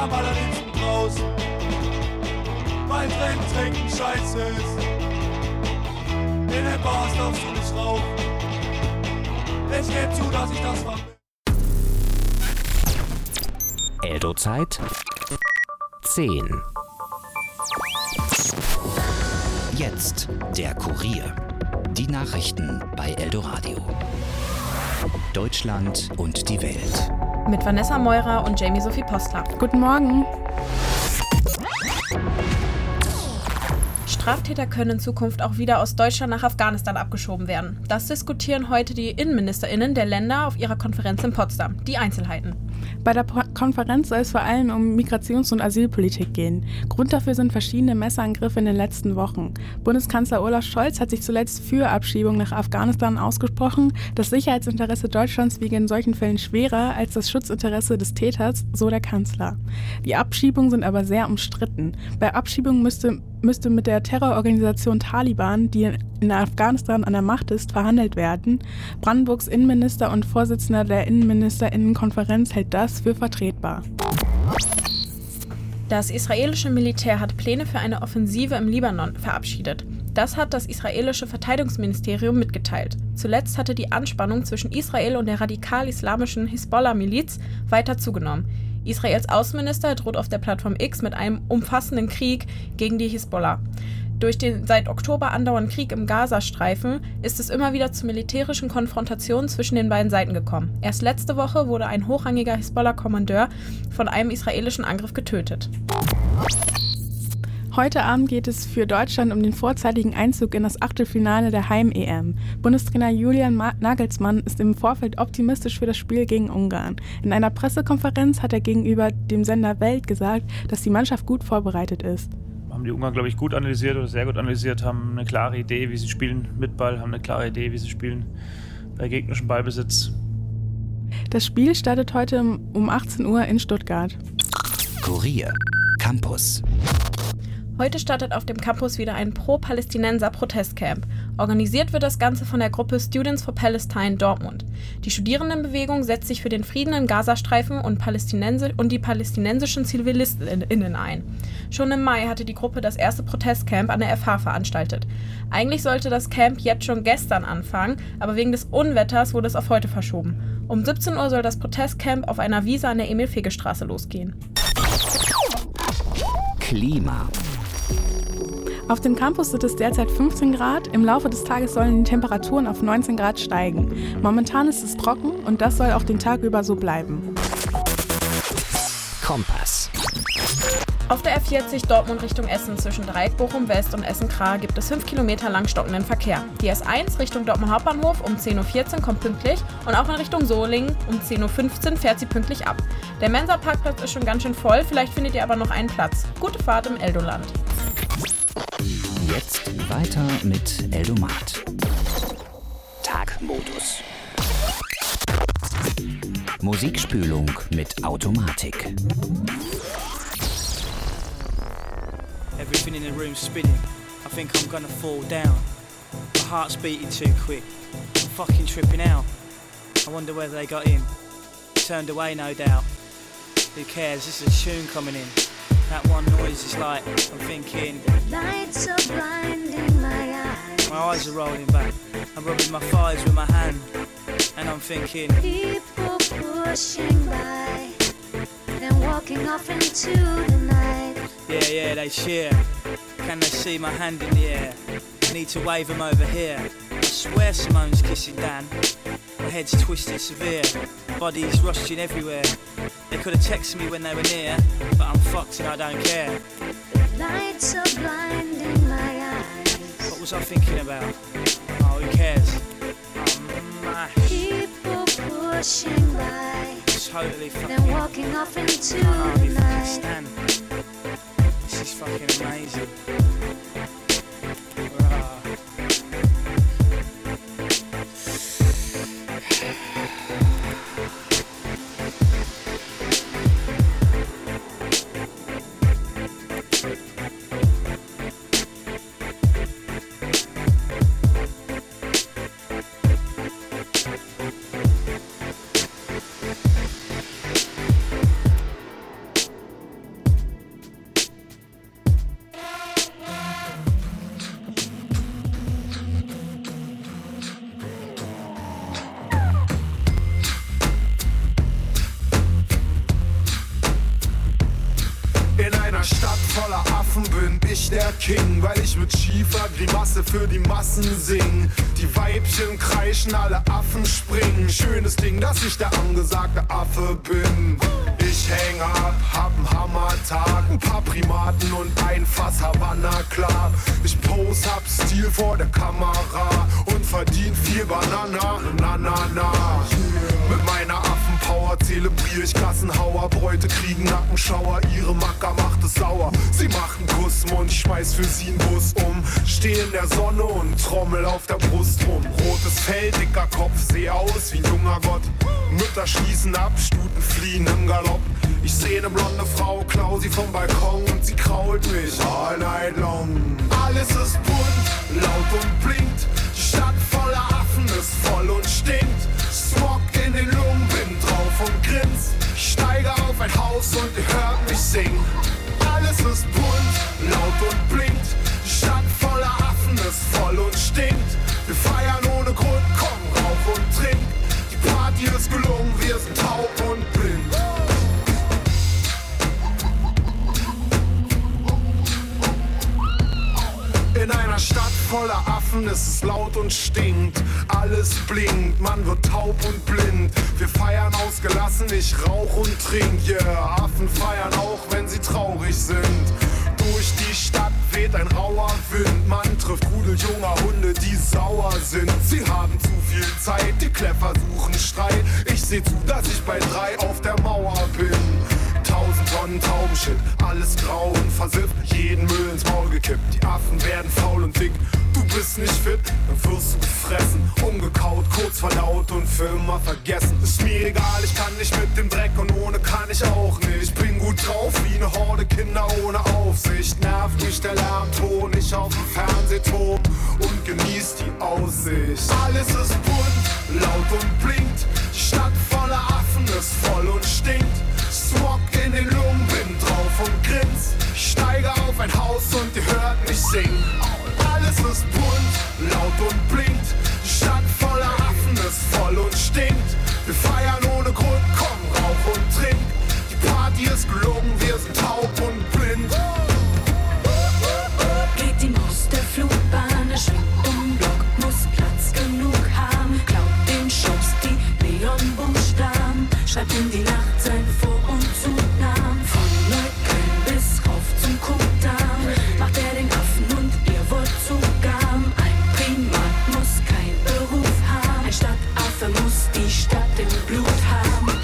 am allerliebsten draußen, weil Trinken scheiße ist. In den Bars darfst du nicht rauchen. Ich geb zu, dass ich das vermisse. Eldo-Zeit 10. Jetzt der Kurier. Die Nachrichten bei Eldoradio. Deutschland und die Welt. Mit Vanessa Meurer und Jamie-Sophie Postler. Guten Morgen. Straftäter können in Zukunft auch wieder aus Deutschland nach Afghanistan abgeschoben werden. Das diskutieren heute die InnenministerInnen der Länder auf ihrer Konferenz in Potsdam. Die Einzelheiten. Bei der Konferenz soll es vor allem um Migrations- und Asylpolitik gehen. Grund dafür sind verschiedene Messerangriffe in den letzten Wochen. Bundeskanzler Olaf Scholz hat sich zuletzt für Abschiebung nach Afghanistan ausgesprochen. Das Sicherheitsinteresse Deutschlands wiege in solchen Fällen schwerer als das Schutzinteresse des Täters, so der Kanzler. Die Abschiebungen sind aber sehr umstritten. Bei Abschiebungen müsste mit der Terrororganisation Taliban, die in Afghanistan an der Macht ist, verhandelt werden. Brandenburgs Innenminister und Vorsitzender der InnenministerInnenkonferenz hält das für vertretbar. Das israelische Militär hat Pläne für eine Offensive im Libanon verabschiedet. Das hat das israelische Verteidigungsministerium mitgeteilt. Zuletzt hatte die Anspannung zwischen Israel und der radikal-islamischen Hisbollah-Miliz weiter zugenommen. Israels Außenminister droht auf der Plattform X mit einem umfassenden Krieg gegen die Hisbollah. Durch den seit Oktober andauernden Krieg im Gazastreifen ist es immer wieder zu militärischen Konfrontationen zwischen den beiden Seiten gekommen. Erst letzte Woche wurde ein hochrangiger Hisbollah-Kommandeur von einem israelischen Angriff getötet. Heute Abend geht es für Deutschland um den vorzeitigen Einzug in das Achtelfinale der Heim-EM. Bundestrainer Julian Nagelsmann ist im Vorfeld optimistisch für das Spiel gegen Ungarn. In einer Pressekonferenz hat er gegenüber dem Sender Welt gesagt, dass die Mannschaft gut vorbereitet ist. Haben die Ungarn, glaube ich, gut analysiert oder sehr gut analysiert, haben eine klare Idee, wie sie spielen mit Ball, haben eine klare Idee, wie sie spielen bei gegnerischem Ballbesitz. Das Spiel startet heute um 18 Uhr in Stuttgart. Kurier Campus. Heute startet auf dem Campus wieder ein Pro-Palästinenser-Protestcamp. Organisiert wird das Ganze von der Gruppe Students for Palestine Dortmund. Die Studierendenbewegung setzt sich für den Frieden im Gazastreifen und die palästinensischen ZivilistInnen ein. Schon im Mai hatte die Gruppe das erste Protestcamp an der FH veranstaltet. Eigentlich sollte das Camp jetzt schon gestern anfangen, aber wegen des Unwetters wurde es auf heute verschoben. Um 17 Uhr soll das Protestcamp auf einer Wiese an der Emil-Fege-Straße losgehen. Klima. Auf dem Campus sind es derzeit 15 Grad. Im Laufe des Tages sollen die Temperaturen auf 19 Grad steigen. Momentan ist es trocken und das soll auch den Tag über so bleiben. Kompass. Auf der R40 Dortmund Richtung Essen zwischen Dreieck Bochum West und Essen-Kra gibt es 5 Kilometer lang stockenden Verkehr. Die S1 Richtung Dortmund Hauptbahnhof um 10.14 Uhr kommt pünktlich und auch in Richtung Solingen um 10.15 Uhr fährt sie pünktlich ab. Der Mensa-Parkplatz ist schon ganz schön voll, vielleicht findet ihr aber noch einen Platz. Gute Fahrt im Eldoland. Jetzt weiter mit Eldomat. Tagmodus. Musikspülung mit Automatik. Everything in the room's spinning. I think I'm gonna fall down. My heart's beating too quick. I'm fucking tripping out. I wonder whether they got in. Turned away, no doubt. Who cares? This is a tune coming in. That one noise is like, I'm thinking. Lights are blinding my eyes. My eyes are rolling back. I'm rubbing my thighs with my hand. And I'm thinking. People pushing by. Then walking off into the night. Yeah, they cheer. Can they see my hand in the air? I need to wave them over here. I swear Simone's kissing Dan. My head's twisted severe. Bodies rushing everywhere. They could have texted me when they were near, but I'm fucked and I don't care. The lights are blinding my eyes. What was I thinking about? Oh, who cares? People pushing by. Totally fucking. Then walking off into the night. Stand. This is fucking amazing. ich der King, weil ich mit schiefer Grimasse für die Massen sing. Die Weibchen kreischen, alle Affen springen. Schönes Ding, dass ich der angesagte Affe bin. Ich häng ab, hab 'n Hammertag, 'n paar Primaten und ein Fass Havanna, klar. Ich pose, hab Stil vor der Kamera und verdien viel Banana, na na na. Mit meiner Affenpower zelebriere ich Kassenhauer. Bräute kriegen Nackenschauer, ihre Macker macht es sauer. Sie macht 'n Kussmund, ich schmeiß für sie 'n Bus um. Steh in der Sonne und trommel auf der Brust rum. Rotes Fell, dicker Kopf, seh aus wie ein junger Gott. Mütter schließen ab, Stuten fliehen im Galopp. Ich seh ne blonde Frau, klau sie vom Balkon und sie krault mich all night long. Alles ist bunt, laut und blinkt. Die Stadt voller Affen ist voll und stinkt. Smog in den Lungen, bin drauf und grins. Ich steige auf ein Haus und ihr hört mich singen. Alles ist bunt, laut und blinkt. Die Stadt voller Affen ist voll und stinkt. Wir feiern ohne Grund, komm, rauch und trink. Die Party ist gelungen, wir sind taub und blind. In einer Stadt voller Affen ist es laut und stinkt. Alles blinkt, man wird taub und blind. Wir feiern ausgelassen, ich rauch und trink. Yeah, Affen feiern auch, wenn sie traurig sind. Durch die Stadt weht ein rauer Wind. Man trifft Rudel junger Hunde, die sauer sind. Sie haben zu viel Zeit, die Kläffer suchen Streit. Ich seh zu, dass ich bei 3 auf der Mauer bin. 1000 Tonnen Taubenshit, alles grau und versifft, jeden Müll ins Maul gekippt. Die Affen werden faul und dick, du bist nicht fit, dann wirst du gefressen, umgekaut, kurz verdaut und für immer vergessen. Ist mir egal, ich kann nicht mit dem Dreck und ohne kann ich auch nicht. Ich bin gut drauf wie ne Horde Kinder ohne Aufsicht. Nervt mich der Lärmton, ich auf dem Fernsehturm und genieß die Aussicht. Alles ist bunt, laut und blinkt, die Stadt voller Affen ist voll und stinkt. Smog in den Lungen, bin drauf und grins. Ich steige auf ein Haus und ihr hört mich singen. Alles ist bunt, laut und blinkt. Die Stadt voller Affen ist voll und stinkt. Wir feiern ohne Grund, komm, rauch und trink. Die Party ist gelungen, wir sind taub und blind. Geht die Maus der Flugbahn, er schwingt Block, muss Platz genug haben. Klaut den Schubs, die Neonbuchstaben, schreibt in die Nacht sein Vor- und Zugnamen. Von Neukölln bis rauf zum Kuhdamm macht er den Affen und ihr Wurzelgaben. Ein Primat muss kein Beruf haben, ein Stadtaffe muss die Stadt im Blut haben.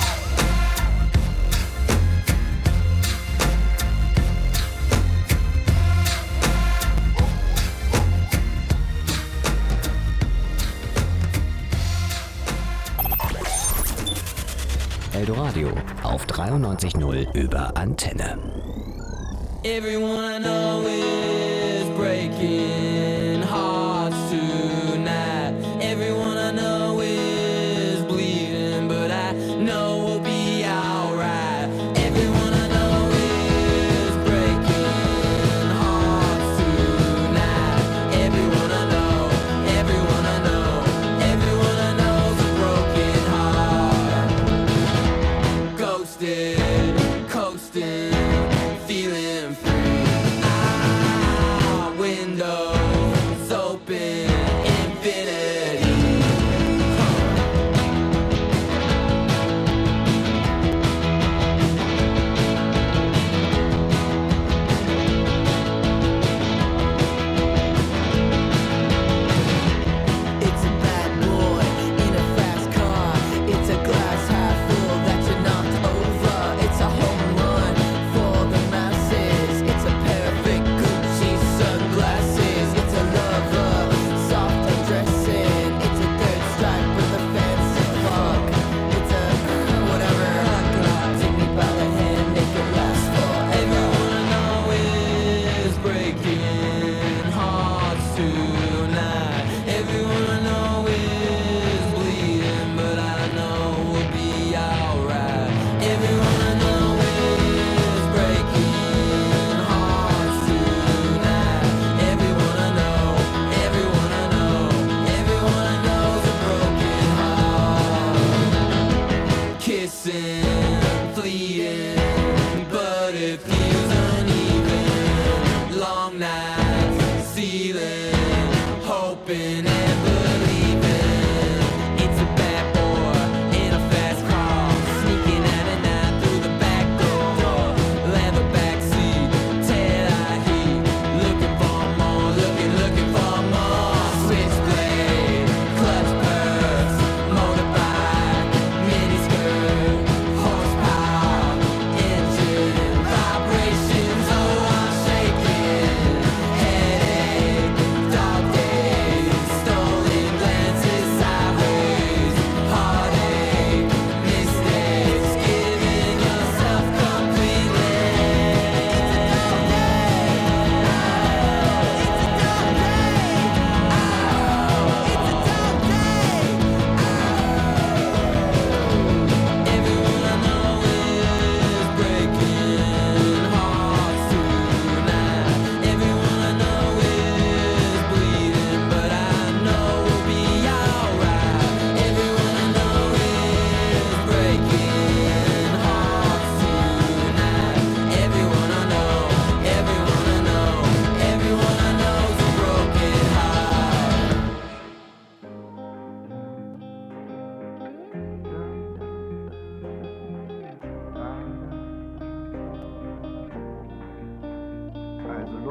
Eldoradio auf 93.0 über Antenne. Everyone I know is breaking hearts tonight. Everyone I know is bleeding, but I know we'll be alright. Everyone I know is breaking hearts tonight. Everyone I know, everyone I know, everyone I know's a broken heart. Ghosted, coasting, feeling free. Window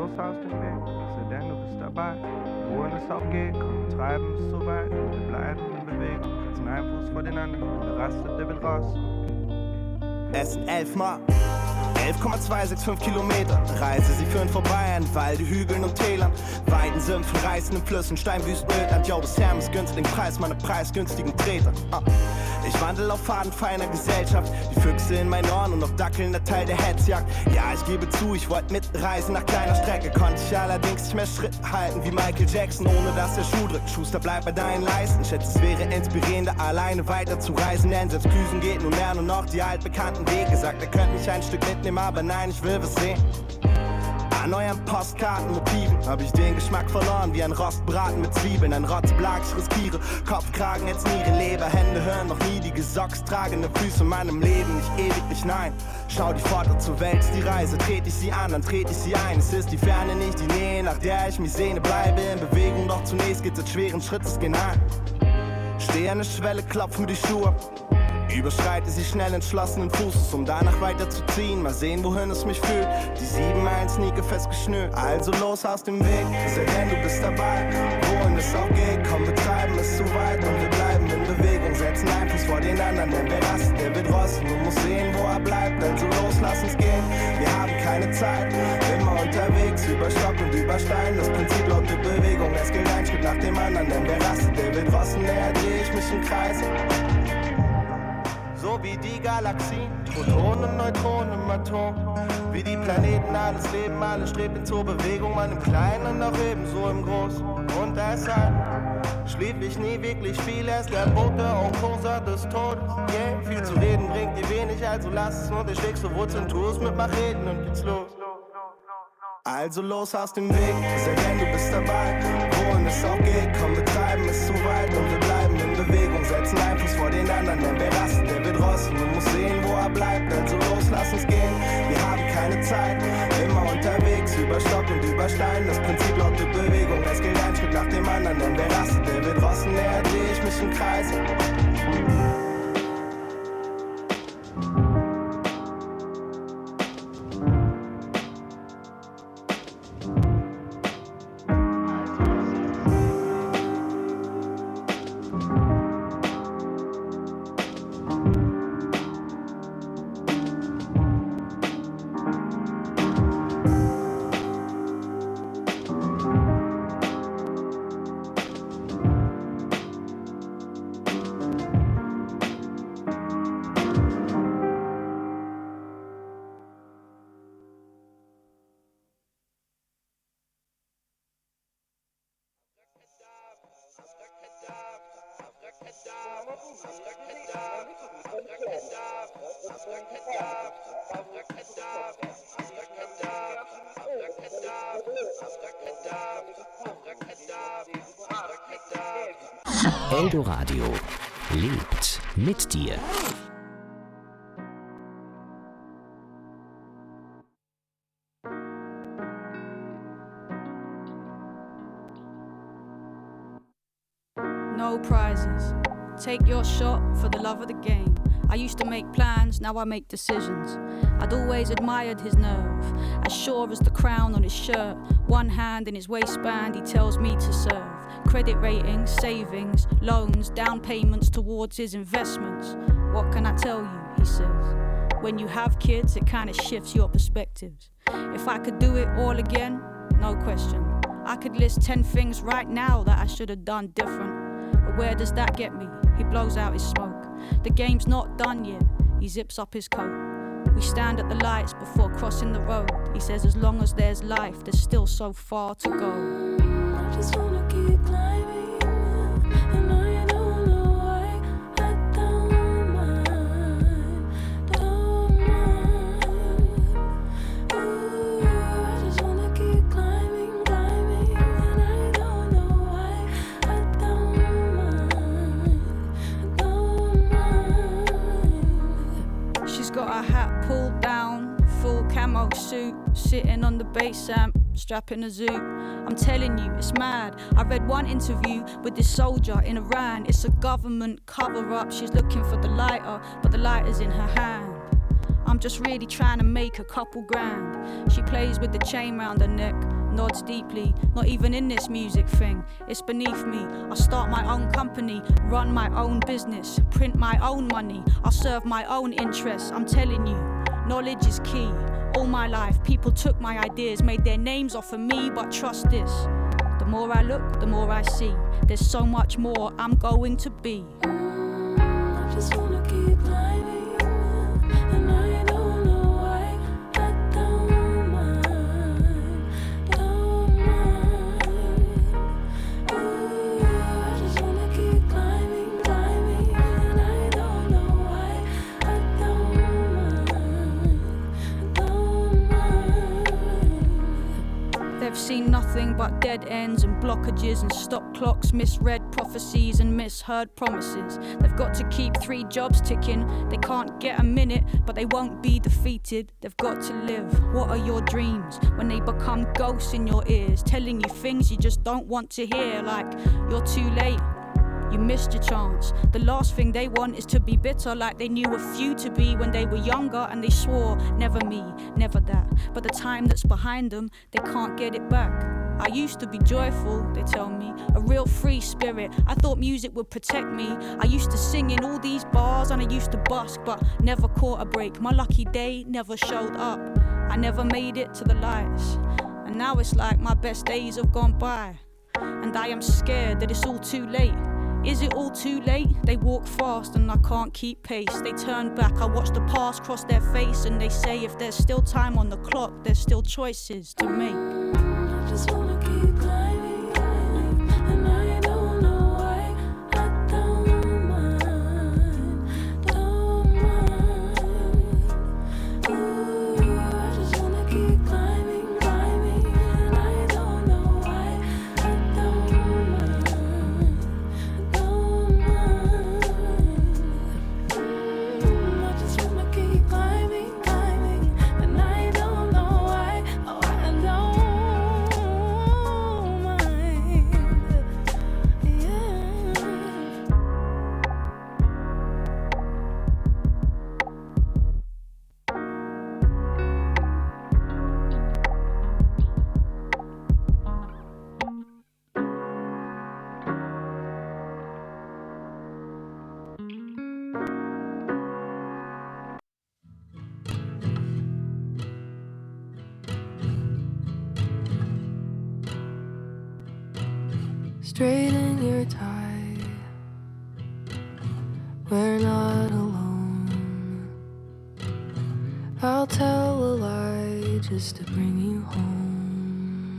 los aus dem Weg, sei denn du bist dabei. Wohin es auch geht, komm, wir treiben es so weit. Und wir bleiben in Bewegung, setzen einen Fuß vor den anderen. Und der rastet, der wird raus. Es sind 11 Mal 11,265 Kilometer. Reise sie führen vorbei an Walde, Hügeln und Tälern. Weiden, Sümpfen, reißenden Flüssen, Steinwüsten, Ödland. Jo, das Hermes günstigen Preis, meine preisgünstigen Treter. Ich wandel auf Faden feiner Gesellschaft. Die Füchse in meinen Ohren und noch dackelnder Teil der Hetzjagd. Ja, ich gebe zu, ich wollte mitreisen nach kleiner Strecke. Konnte ich allerdings nicht mehr Schritt halten wie Michael Jackson, ohne dass der Schuh drückt. Schuster, bleib bei deinen Leisten. Schätze, es wäre inspirierender, alleine weiter zu reisen. Denn selbst Klüsen geht nun mehr nur noch die altbekannten Wege. Sagt, er könnte mich ein Stück mitnehmen, aber nein, ich will was sehen. An euren Postkartenmotiven hab ich den Geschmack verloren, wie ein Rostbraten mit Zwiebeln. Ein Rotzblag, ich riskiere Kopfkragen, jetzt Nieren, Leber, Hände hören noch nie die Gesocks tragende Füße in meinem Leben, nicht ewiglich, nein. Schau die Pforte zur Welt, ist die Reise, trete ich sie an, dann trete ich sie ein. Es ist die Ferne, nicht die Nähe, nach der ich mich sehne. Bleibe in Bewegung, doch zunächst geht's mit schweren Schrittes gen Heim. Stehe an der Schwelle, klopfen die Schuhe. Überschreite sie schnell entschlossenen Fußes, um danach weiterzuziehen. Mal sehen, wohin es mich führt. Die 7-1-Sneaker festgeschnürt. Also los aus dem Weg, sei denn du bist dabei. Wohin es auch geht, komm, wir treiben es zu weit. Und wir bleiben in Bewegung, setzen einen Fuß vor den anderen. Denn wer rastet, der wird rosten und muss sehen, wo er bleibt. Also los, lass uns gehen, wir haben keine Zeit. Immer unterwegs, über Stock und über Stein. Das Prinzip lautet Bewegung, es geht ein Schritt nach dem anderen. Denn wer rastet, der wird rosten, näher dreh ich mich im Kreis. So wie die Galaxien, Protonen und Neutronen im Atom. Wie die Planeten, alles Leben, alles strebt in zur Bewegung. Man im Kleinen und auch ebenso im Großen. Und deshalb schlief ich nie wirklich viel. Er ist der Bote und Kurser des Todes. Yeah, viel zu reden bringt dir wenig, also lass es und ich schlägst du Wurzeln, tu es mit, mach reden und geht's los. Also los aus dem Weg, sei denn du bist dabei. Wohin es auch geht, komm, wir treiben es zu weit. Und wir bleiben in Bewegung, setzen einen Fuß vor den anderen. Denn wer rastet, der wird rosten und muss sehen, wo er bleibt. Also los, lass uns gehen, wir haben keine Zeit. Immer unterwegs, über Stock und über Stein. Das Prinzip lautet Bewegung, es geht ein Schritt nach dem anderen. Denn wer rastet, der wird rosten, näher dreh ich mich im Kreis. Eldoradio lebt mit dir. No prizes. Take your shot for the love of the game. I used to make plans, now I make decisions. I'd always admired his nerve, as sure as the crown on his shirt. One hand in his waistband, he tells me to serve. Credit ratings, savings, loans, down payments towards his investments. What can I tell you, he says. When you have kids, it kind of shifts your perspectives. If I could do it all again, no question. I could list 10 things right now that I should have done different. But where does that get me? He blows out his smoke. The game's not done yet. He zips up his coat. We stand at the lights before crossing the road. He says as long as there's life, there's still so far to go. I just wanna keep climbing, and I don't know why. I don't mind, don't mind. Ooh, I just wanna keep climbing, climbing, and I don't know why. I don't mind. She's got her hat pulled down, full camo suit, sitting on the bass amp, strapping a zoot. I'm telling you, it's mad. I read one interview with this soldier in Iran. It's a government cover-up. She's looking for the lighter, but the lighter's in her hand. I'm just really trying to make a couple grand. She plays with the chain round her neck, nods deeply. Not even in this music thing, it's beneath me. I'll start my own company, run my own business, print my own money. I'll serve my own interests. I'm telling you, knowledge is key. All my life, people took my ideas, made their names off of me, but trust this. The more I look, the more I see. There's so much more I'm going to be. I just wanna keep climbing, and I don't know why. I don't mind, don't mind. Ooh, I just wanna keep climbing, climbing, and I don't know why. I don't mind, don't mind. They've seen nothing but dead ends and blockages and stop clocks, misread prophecies and misheard promises. They've got to keep 3 jobs ticking. They can't get a minute, but they won't be defeated. They've got to live. What are your dreams when they become ghosts in your ears, telling you things you just don't want to hear, like you're too late, you missed your chance. The last thing they want is to be bitter, like they knew a few to be when they were younger and they swore, never me, never that. But the time that's behind them, they can't get it back. I used to be joyful, they tell me, a real free spirit. I thought music would protect me. I used to sing in all these bars and I used to busk, but never caught a break. My lucky day never showed up. I never made it to the lights, and now it's like my best days have gone by, and I am scared that it's all too late. Is it all too late? They walk fast and I can't keep pace. They turn back, I watch the past cross their face, and they say if there's still time on the clock, there's still choices to make. I just wanna keep climbing, climbing, and I don't know why. I don't mind, don't mind. Ooh, I just wanna keep climbing, climbing, and I don't know why. I don't mind, don't mind. I just wanna keep climbing, climbing, and I don't know why. Oh, I don't mind. Straighten your tie. We're not alone. I'll tell a lie just to bring you home.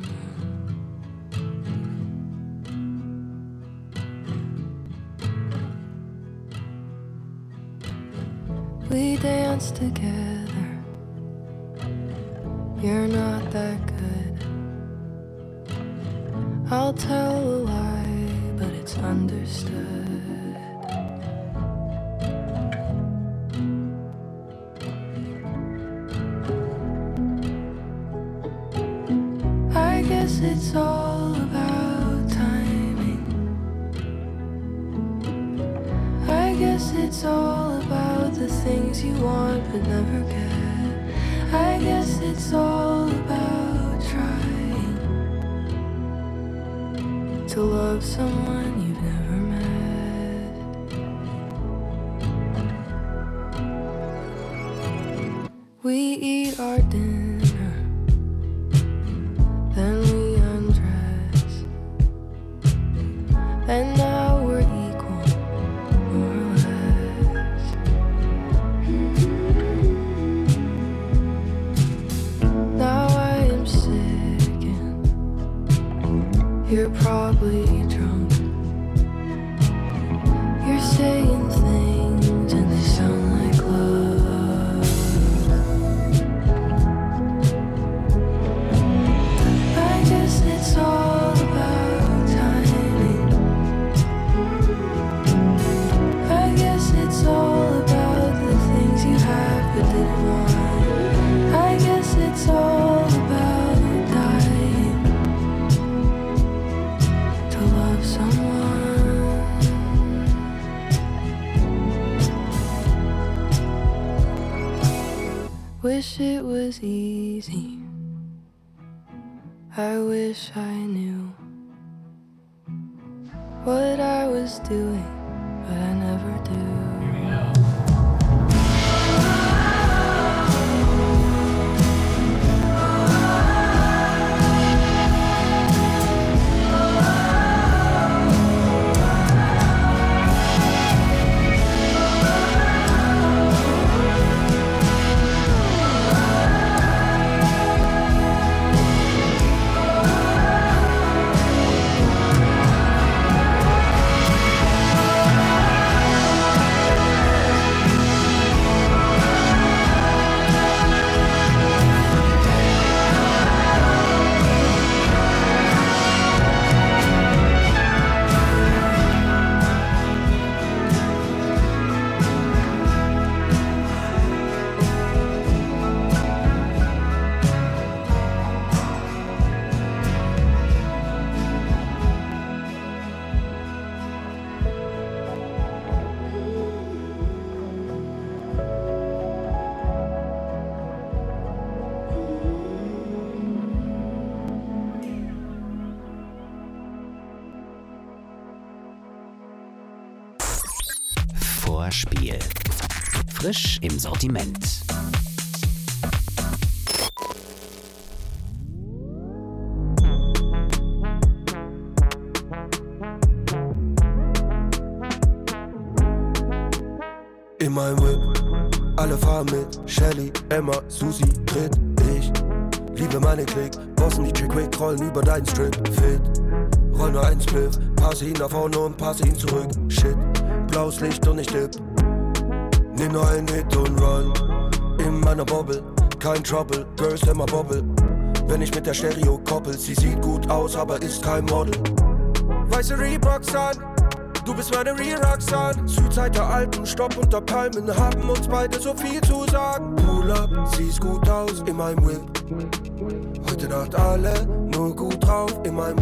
We dance together. You're not that good. I'll tell a lie, but it's understood. I guess it's all about timing. I guess it's all about the things you want but never get. I guess it's all about trying to love someone you've never met. We eat our dinner, then we undress, and now we're equal, more or less. Now I am sick and you're probably drunk. You're saying things and they sound like love. I guess it's all about timing. I guess it's all about the things you have but didn't want. I guess it's all about dying to love someone. Wish it was easy. I wish I knew what I was doing, but I never do. Vorspiel. Frisch im Sortiment. In meinem Whip, alle fahren mit. Shelly, Emma, Susi, Tritt. Ich liebe meine Klick. Bossen die Chick Quick, rollen über deinen Strip. Fit, roll nur einen Spliff. Passe ihn nach vorne und passe ihn zurück. Shit, blaues Licht und ich dipp. Nimm nur einen Hit und run. In meiner Bobble, kein Trouble. Girls immer Bobble. Wenn ich mit der Stereo koppel, sie sieht gut aus, aber ist kein Model. Weiße Reeboks an, du bist meine Re-Roxanne. Südzeit der Alpen, Stopp unter Palmen, haben uns beide so viel zu sagen. Pull up, siehst gut aus in meinem Whip. Heute Nacht alle nur gut drauf in meinem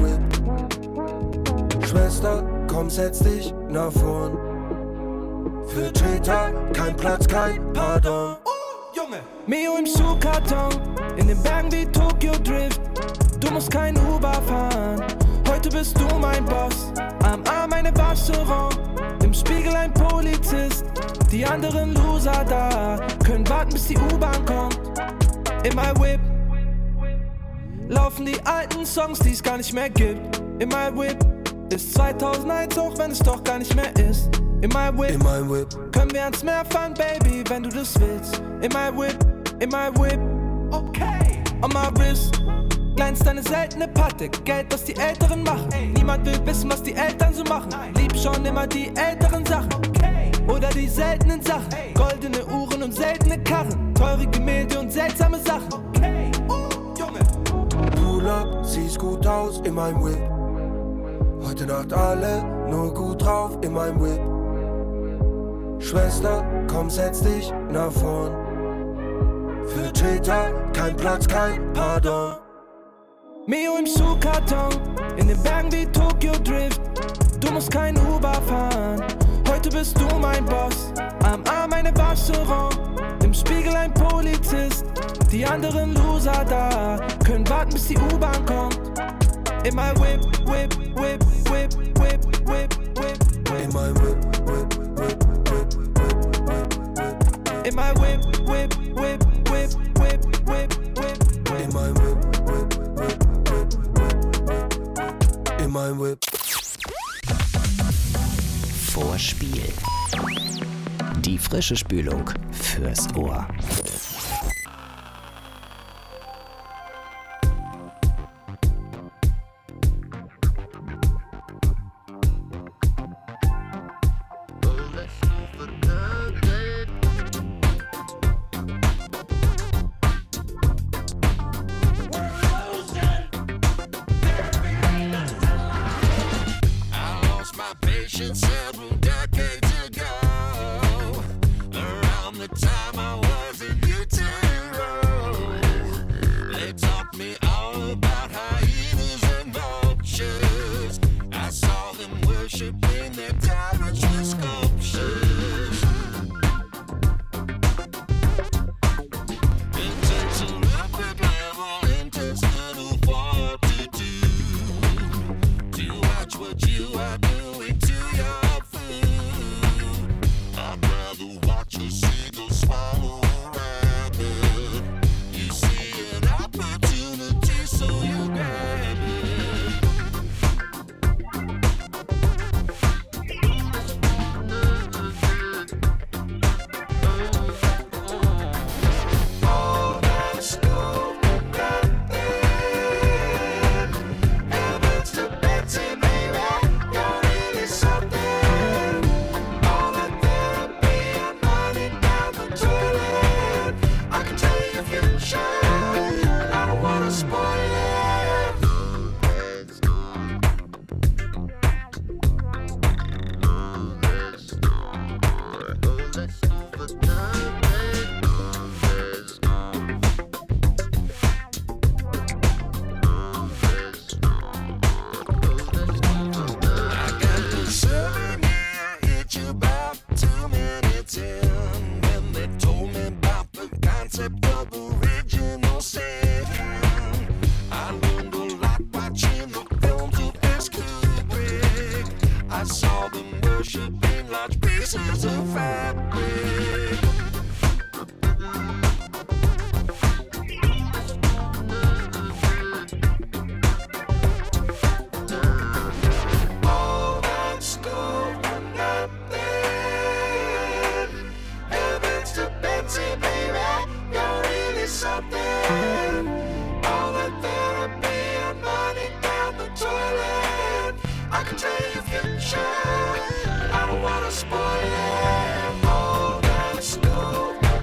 Whip. Schwester, komm, setz dich nach vorn. Für Cheetah, kein Platz, kein Pardon. Junge! Mio im Schuhkarton, in den Bergen wie Tokyo Drift. Du musst kein Uber fahren, heute bist du mein Boss. Am Arm eine Waschseront, im Spiegel ein Polizist. Die anderen Loser da, können warten bis die U-Bahn kommt. In my Whip laufen die alten Songs, die es gar nicht mehr gibt. In my Whip ist 2001, auch wenn es doch gar nicht mehr ist. In my Whip können wir ans Meer fahren, Baby, wenn du das willst. In my Whip, okay. On my wrist glänzt eine seltene Patte, Geld, das die Älteren machen. Niemand will wissen, was die Eltern so machen. Lieb schon immer die älteren Sachen, oder die seltenen Sachen. Goldene Uhren und seltene Karren, teure Gemälde und seltsame Sachen. Junge! Pull up, siehst gut aus in meinem Whip. Heute Nacht alle nur gut drauf in meinem Whip. Schwester, komm, setz dich nach vorn. Für Cheetah, kein Platz, kein Pardon. Mio im Schuhkarton, in den Bergen wie Tokyo Drift. Du musst kein Uber fahren, heute bist du mein Boss. Am Arm eine Waschseront, im Spiegel ein Polizist. Die anderen Loser da, können warten bis die U-Bahn kommt. In my Whip, Whip, Whip, Whip, Whip, Whip, Whip. In my Whip, Whip, Whip, Whip, Whip, Whip, Whip. In my Whip, Whip, Whip, Whip, Whip, Whip, Whip. In my Whip, Whip, Whip, Whip, Whip, Whip. In my Whip. Vorspiel. Die frische Spülung fürs Ohr. Several decades ago, around the time I was in utero, they taught me all about hyenas and vultures. I saw them worshiping their tyrants with sculptures. Intentional upward level intestinal fortitude. fabric. All that school for nothing. Heavens to Betsy, baby, you're really something. All the therapy and money down the toilet. I can tell you future, but I don't wanna spoil it. All that school for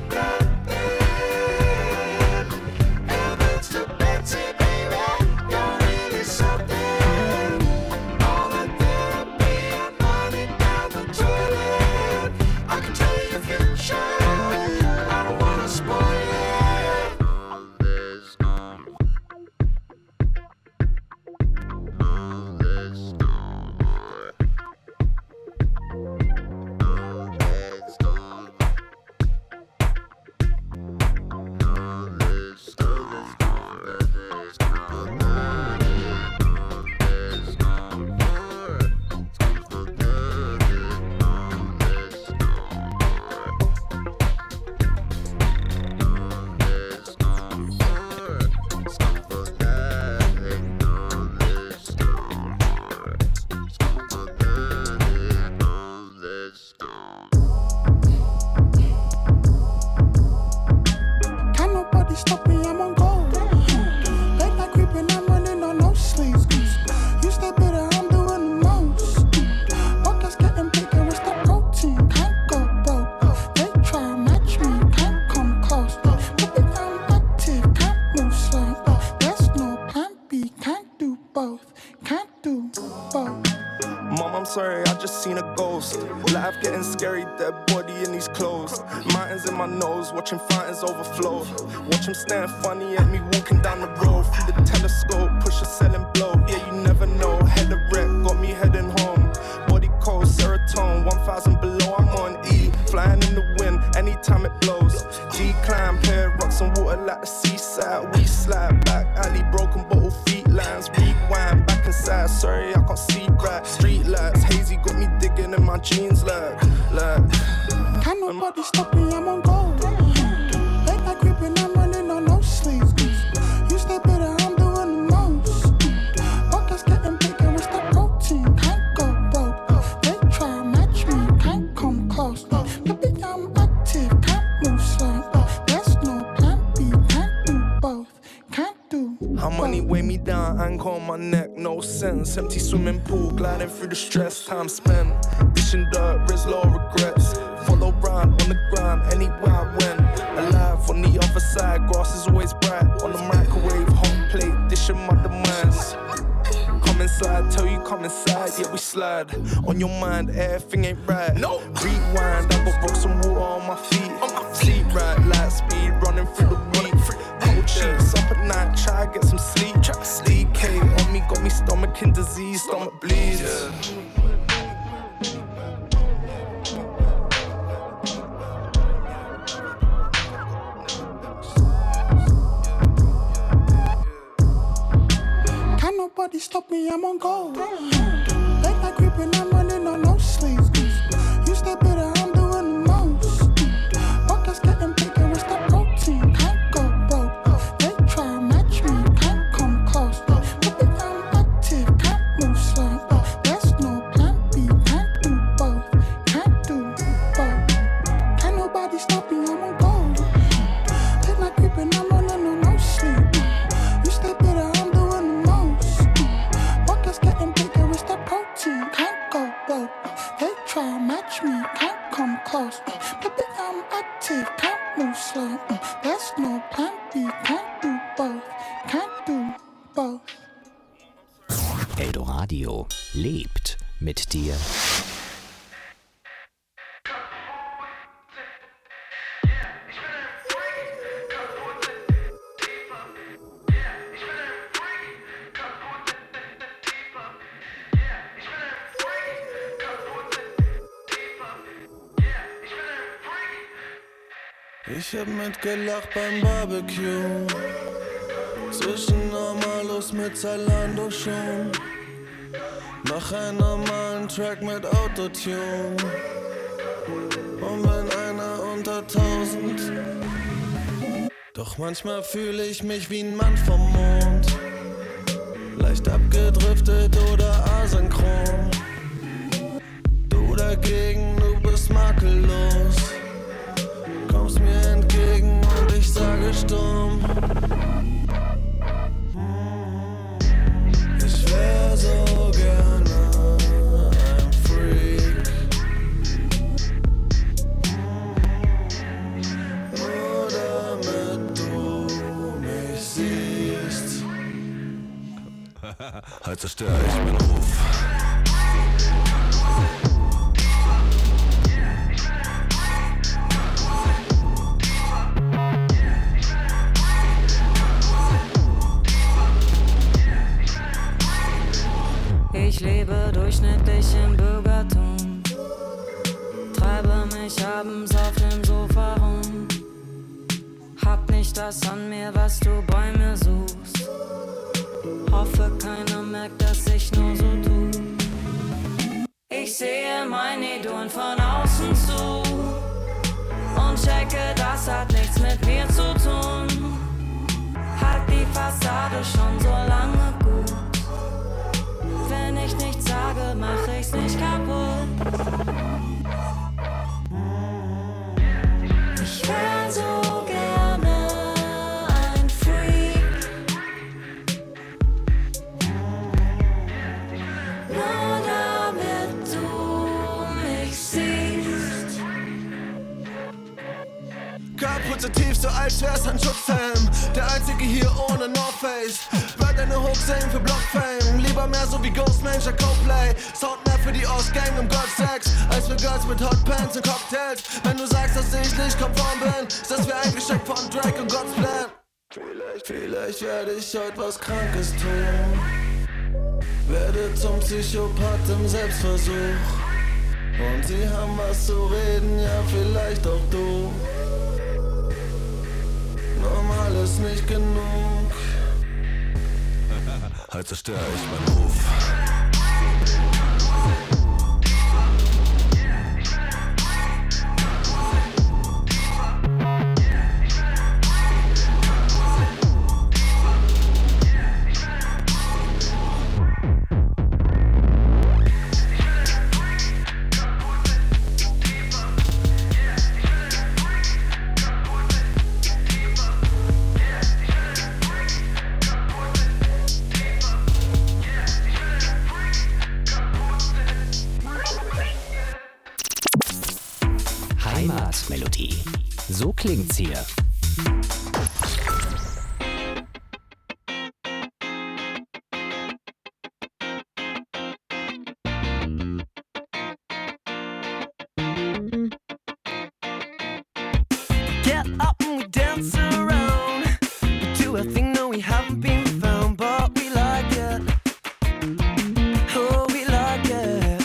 nothing. Heavens to Betsy, baby, you're really something. All the therapy and money down the toilet. I can tell you future, but I don't wanna spoil it. Can't nobody stop me, I'm on gold. Late night creeping, I'm running on no sleep. You stay better, I'm doing the most. Buckets getting bigger, it's the protein. Can't go broke. They try to match me, can't come close. Baby, I'm active, can't move slow. There's no plan B, can't do both. Can't do both. Mom, I'm sorry, I just seen a ghost. Life getting scary, dead body in these clothes. Mountains in my nose, watching fountains overflow. Watch them staring funny at me walking down the road. Through the telescope, push a ceiling blow. Yeah, you never know, head of wreck, got me heading home. Body cold, serotonin, 1,000 below, I'm on E. Flying in the wind, anytime it blows. Decline, pair rocks and water like the seaside. We slide back, alley, broken bottle, feet lines. Rewind, back inside, sorry, I can't see right. Street lights, hazy, got me digging in my jeans like. Can't nobody stop me, I'm on gold. Late night creeping, I'm running on no sleep. You stay better, I'm doing the most. Buckets getting bigger, it's the protein. Can't go broke. They try to match me, can't come close. Baby, I'm active, can't move slow. There's no plan B, can't do both. Can't do How money weigh me down, anchor on my neck, no sense. Empty swimming pool, gliding through the stress, time spent. Dishing dirt, risk low regrets. Follow round on the ground, anywhere I went. Alive on the other side, grass is always bright. On the microwave, hot plate, dishing my demands. Come inside, tell you come inside, yeah we slide. On your mind, everything ain't right. No. Rewind, I got rocks and water on my feet. Sleep right, light speed, running through the week. Cold sheets, up at night, try to get some sleep. DK on me, got me stomach in disease, stomach bleeds. Can't nobody stop me, I'm on gold. Late night creeping, I'm running on no sleep. You stay better, I'm doing the most. Buckets getting bigger, it's the protein. Can't go broke. They try to match me, can't come close. Baby, I'm active, can't move slow. There's no plan B, can't do both. Can't do both. Can't nobody stop me, I'm on gold. Late night creeping, I'm running on no sleep. You stay better, I'm doing the most. Buckets getting bigger, it's the protein. Can't go broke. They try to match me, can't come close. Baby, I'm active, can't move slow. There's no plan B, can't do both. Can't do both. Eldoradio lebt mit dir. Ich hab mitgelacht beim Barbecue. Zwischen Normalos mit Zalando schon. Mach einen normalen Track mit Autotune. und bin einer unter 1000. Doch manchmal fühle ich mich wie ein Mann vom Mond, leicht abgedriftet oder asynchron. Du dagegen, du bist makellos, kommst mir entgegen und ich sage stumm. Ich wär so gerne ein Freak, nur damit du mich siehst. Halt zerstöre ich meinen Ruf. Ich lebe durchschnittlich im Bürgertum, treibe mich abends auf dem Sofa rum, hab nicht das an mir, was du bei mir suchst, hoffe keiner merkt, dass ich nur so tu. Ich sehe mein Idol von außen zu und checke, das hat nichts mit mir zu tun, halt die Fassade schon so lange gut. Wenn ich nichts sage, mach ich's nicht kaputt. Ich wär so gerne ein Freak, nur damit du mich siehst. K-positiv, so als wär's ein Schutzhelm, der einzige hier ohne North Face. Werd eine Hook singen für Blockfame, lieber mehr so wie Ghostmanager Coldplay. Sound mehr für die Ostgang im Golfsex, als für Girls mit Hotpants und Cocktails. Wenn du sagst, dass ich nicht konform bin, ist das wie ein Geschenk von Drake und God's Plan. Vielleicht werde ich heute was Krankes tun, werde zum Psychopath im Selbstversuch. Und sie haben was zu reden, ja vielleicht auch du. Normal ist nicht genug. Halt zerstöre ich meinen Ruf. Heimatmelodie. So klingt's hier. Get up and we dance around. We do a thing that we haven't been found, but we like it. Oh, we like it.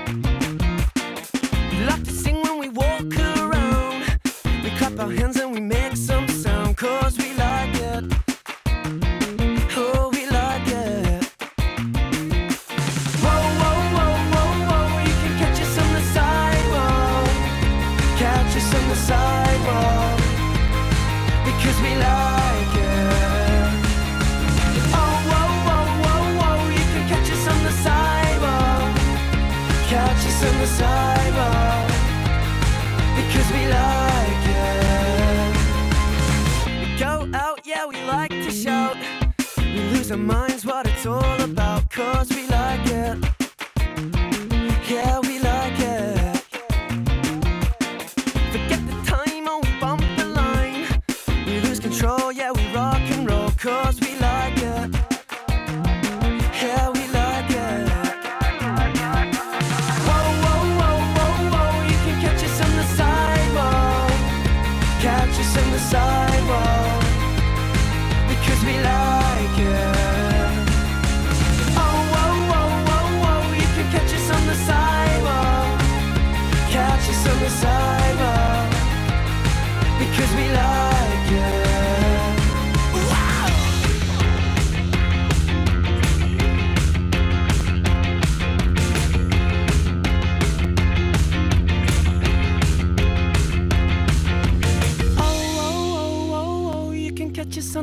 We like to sing when we walk around. We clap our hands and we make some sound, cause we like it. Oh, we like it. Whoa, whoa, whoa, whoa, whoa. You can catch us on the sidewalk. Catch us on the sidewalk. Because we like it. Oh, whoa, whoa, whoa, whoa. You can catch us on the sidewalk. Catch us on the sidewalk. Because we like it. We go out, yeah, we like to shout. We lose our minds, what it's all about. Cause we like it. Yeah, we like it. Forget the time, oh, we bump the line. We lose control, yeah, we rock and roll, cause we like it. Yeah, we like it. Whoa, whoa, whoa, whoa, whoa. You can catch us on the sidewalk. Catch us on the sidewalk. Because we like it. Oh, whoa, whoa, whoa, whoa. You can catch us on the sidewalk. Catch us on the sidewalk. Because we like it.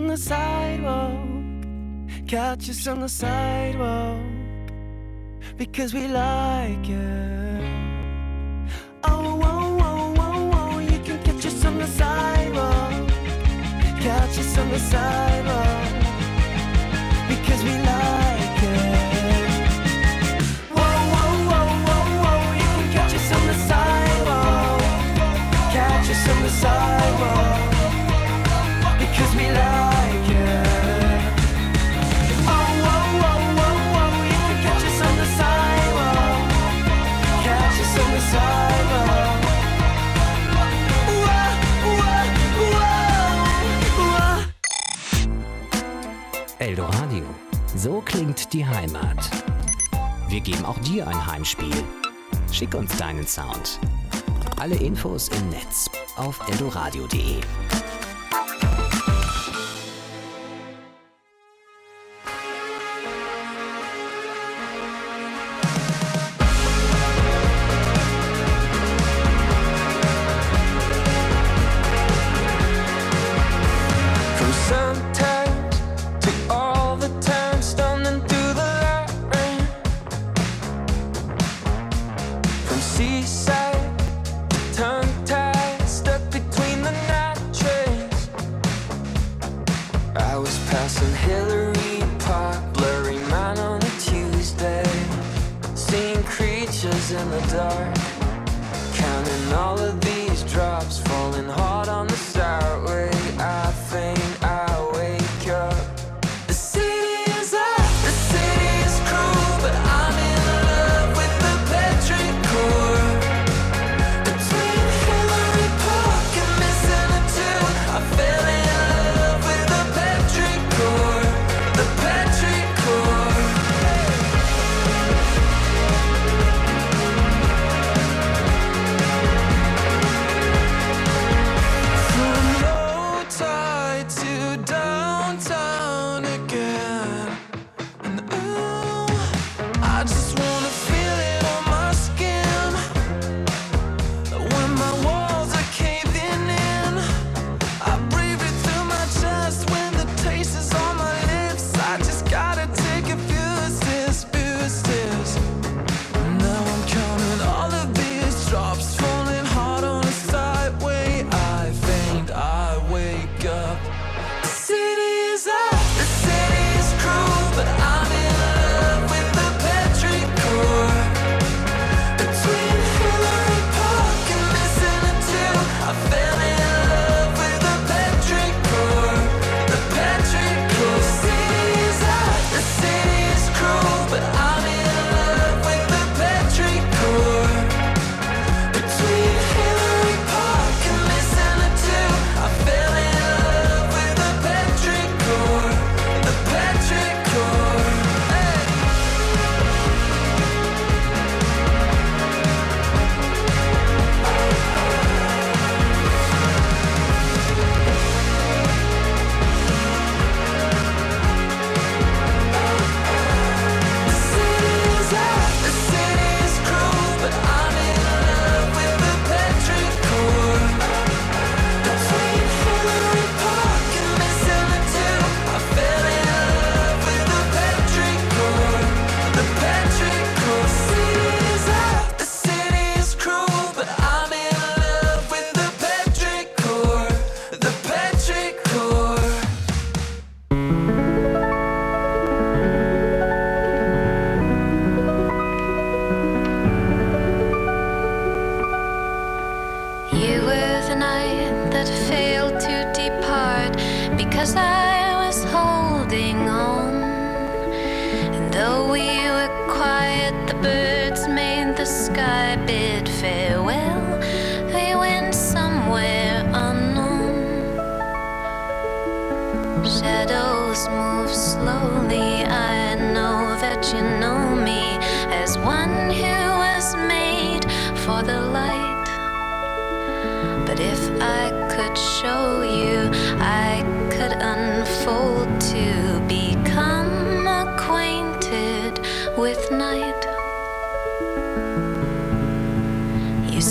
on the sidewalk. Catch us on the sidewalk. Because we like it. Oh, oh, oh, oh, oh, you can catch us on the sidewalk. Catch us on the sidewalk. Because we like it. Whoa, whoa, whoa, whoa, whoa, you can catch us on the sidewalk. Catch us on the sidewalk. Because we like it. Oh, whoa, whoa, whoa, whoa, you can catch us on the sidewalk. Catch us on the sidewalk. Eldoradio. So klingt die Heimat. Wir geben auch dir ein Heimspiel. Schick uns deinen Sound. Alle Infos im Netz auf eldoradio.de.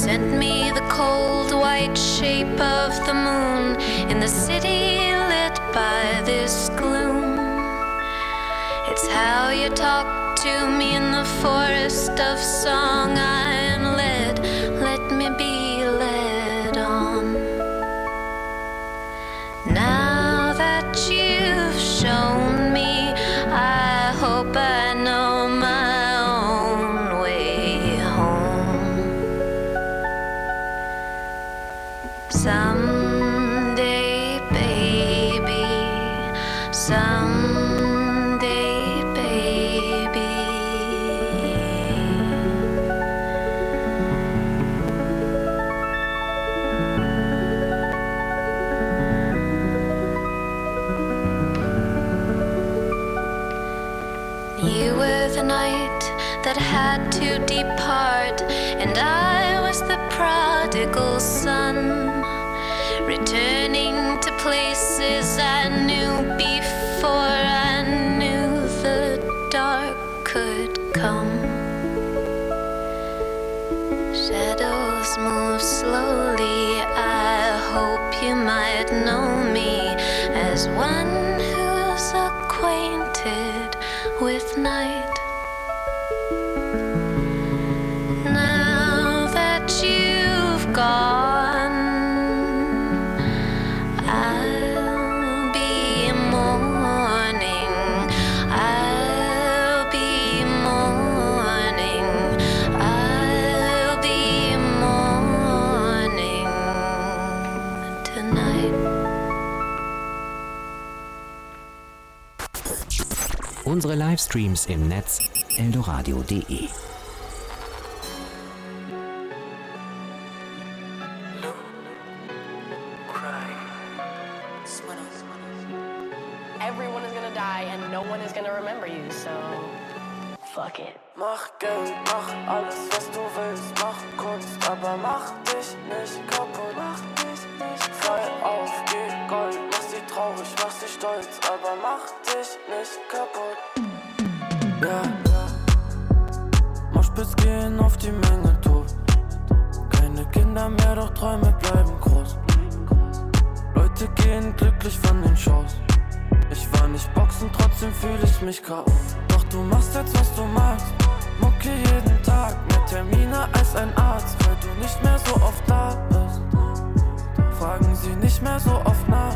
Cold white shape of the moon in the city lit by this gloom. It's how you talk to me in the forest of song. I am led, let me be led on. Now that you've shown me, I hope I know my own way home. Someday, baby, someday, baby. You were the night that had to depart, and I was the prodigal son, returning to places I knew before I knew the dark could come. Shadows move slowly, I hope you might know me as one who's acquainted with night. Now that you've gone, I'll be mourning, I'll be mourning, I'll be mourning tonight. Unsere Livestreams im Netz eldoradio.de. Everyone is gonna die and no one is gonna remember you, so fuck it. Mach Geld, mach alles, was du willst, mach Kunst, aber mach dich nicht kaputt. Mach dich nicht fall auf, geh Gold, mach sie traurig, mach sie stolz, aber mach dich nicht kaputt. Ja, Moshpits gehen auf die Menge tot. Keine Kinder mehr, doch Träume bleiben groß. Leute gehen glücklich von den Shows. Ich war nicht boxen, trotzdem fühl ich mich K.O. Doch du machst jetzt, was du magst. Mucke jeden Tag, mehr Termine als ein Arzt. Weil du nicht mehr so oft da bist, fragen sie nicht mehr so oft nach.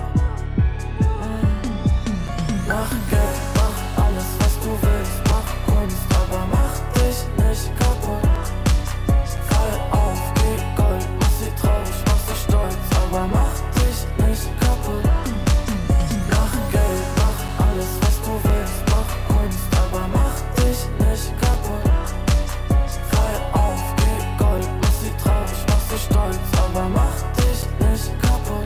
Mach Geld, mach alles, was du willst. Mach Kunst, aber mach dich nicht kaputt. Fall auf, geh Gold, mach sie traurig, mach sie stolz, aber mach dich nicht kaputt. Mach Geld, mach alles, was du willst. Mach Kunst, aber mach dich nicht kaputt. Fall auf, geh Gold, mach sie traurig, mach sie stolz, aber mach dich nicht kaputt.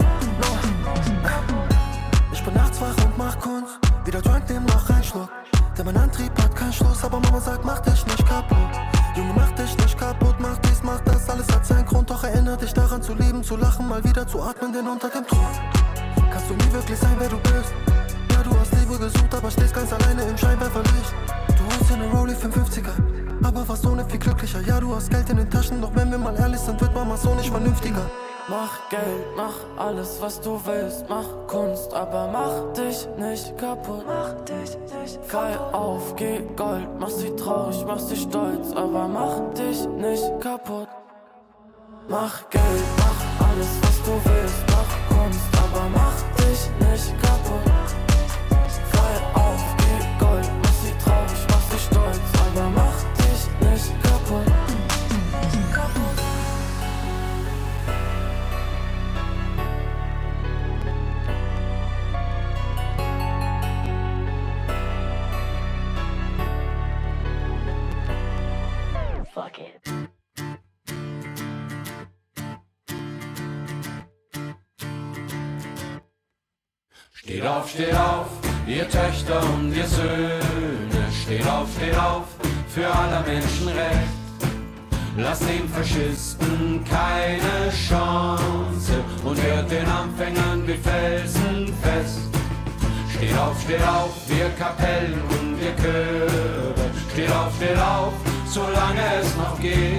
Ich bin nachts wach und mach Kunst, wieder Joint nehmen, noch ein Schluck. Denn mein Antrieb hat keinen Schluss, aber Mama sagt, mach dich nicht kaputt. Junge, mach dich nicht kaputt, mach dies, mach das, alles hat seinen Grund. Doch erinnere dich daran, zu leben, zu lachen, mal wieder zu atmen, denn unter dem Druck kannst du nie wirklich sein, wer du bist. Ja, du hast Liebe gesucht, aber stehst ganz alleine im Scheinwerferlicht. Du holst dir eine Rollie für 50er, aber warst ohne viel glücklicher. Ja, du hast Geld in den Taschen, doch wenn wir mal ehrlich sind, wird Mama so nicht vernünftiger. Mach Geld, mach alles, was du willst. Mach Kunst, aber mach dich nicht kaputt. Mach dich nicht kaputt. Fall auf, geh Gold, mach sie traurig, mach sie stolz, aber mach dich nicht kaputt. Mach Geld, mach alles, was du willst. Mach Kunst, aber mach dich nicht kaputt. Fall auf, geh Gold, mach sie traurig, mach sie stolz, aber mach dich nicht kaputt. Fuck it. Steht auf, ihr Töchter und ihr Söhne. Steht auf, für aller Menschen Recht. Lasst den Faschisten keine Chance und hört den Anfängern wie Felsen fest. Steht auf, wir Kapellen und wir Chöre. Steht auf, solange es noch geht.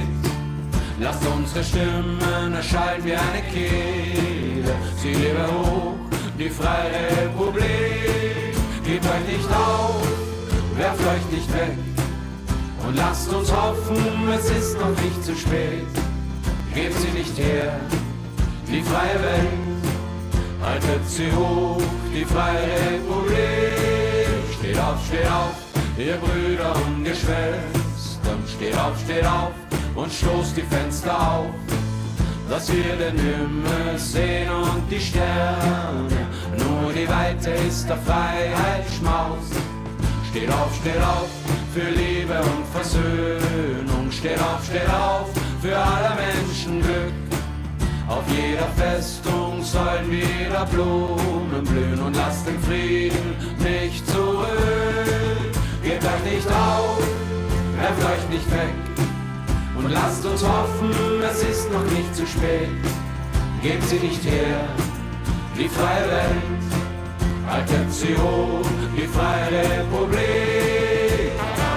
Lasst unsere Stimmen erschallen wie eine Kehle. Sie lebe hoch, die Freie Republik. Gebt euch nicht auf, werft euch nicht weg und lasst uns hoffen, es ist noch nicht zu spät. Gebt sie nicht her, die freie Welt, haltet sie hoch, die Freie Republik. Steht auf, ihr Brüder und Geschwistern, steht auf und stoßt die Fenster auf, dass wir den Himmel sehen und die Sterne. Nur die Weite ist der Freiheit Schmaus. Steht auf für Liebe und Versöhnung. Steht auf für aller Menschen Glück. Auf jeder Festung sollen wieder Blumen blühen und lasst den Frieden nicht zurück. Gebt euch nicht auf, werft euch nicht weg und lasst uns hoffen, es ist noch nicht zu spät. Gebt sie nicht her, die freie Welt, haltet sie hoch, die Freie Republik.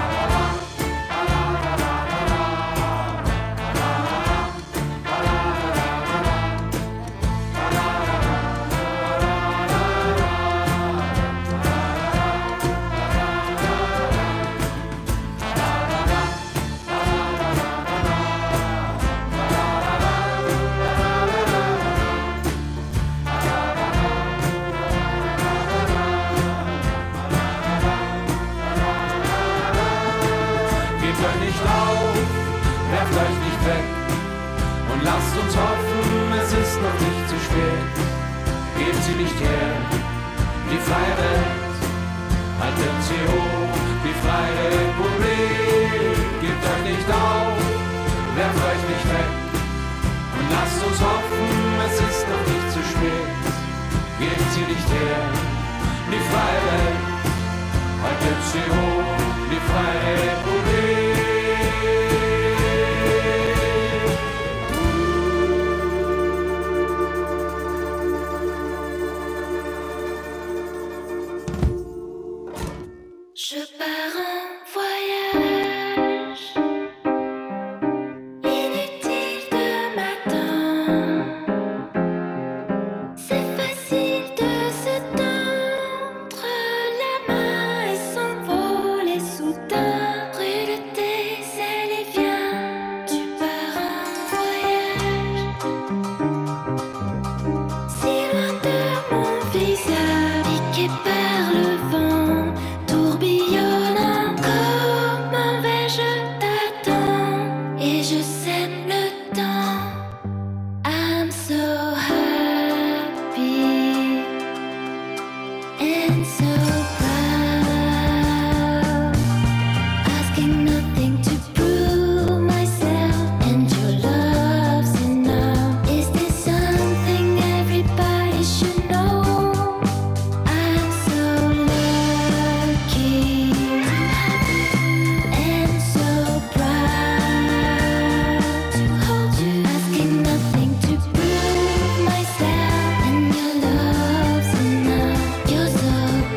Lasst uns hoffen, es ist noch nicht zu spät. Gebt sie nicht her, die freie Welt, haltet sie hoch, die Freie Republik. Gebt euch nicht auf, werft euch nicht weg und lasst uns hoffen, es ist noch nicht zu spät. Gebt sie nicht her, die freie Welt, haltet sie hoch, die Freie Republik. Je pars en voyage, inutile de m'attendre. C'est facile de se tendre la main et s'envoler soudain. Brûle tes ailes et viens, tu pars en voyage. Si loin de mon visage, piqué par le vent. Comment vais-je t'attendre et je sème le temps. I'm so happy and so proud, asking nothing to prove myself and your love's enough. Is there something everybody should know? I'm so lucky and so proud to hold you, asking nothing to prove myself and your love's enough. You're so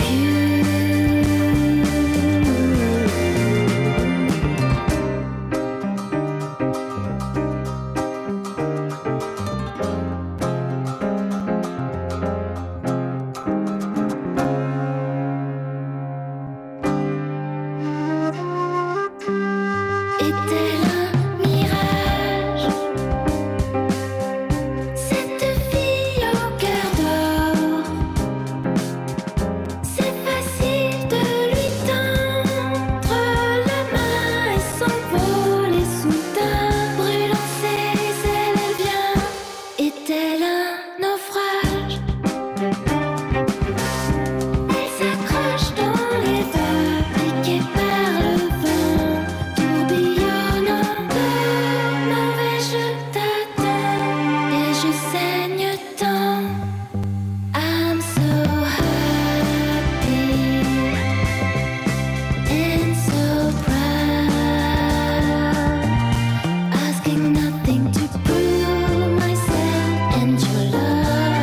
Est-elle un mirage, cette fille au cœur d'or? C'est facile de lui tendre la main et s'envoler soudain. Brûlant ses ailes, elle vient. Est-elle un naufrage? Elle s'accroche dans les vagues, piquée par le vent. Tourbillonnant, comment vais-je t'attendre et je saigne tant. I'm so happy and so proud, asking nothing to prove myself and your love.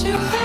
to pay.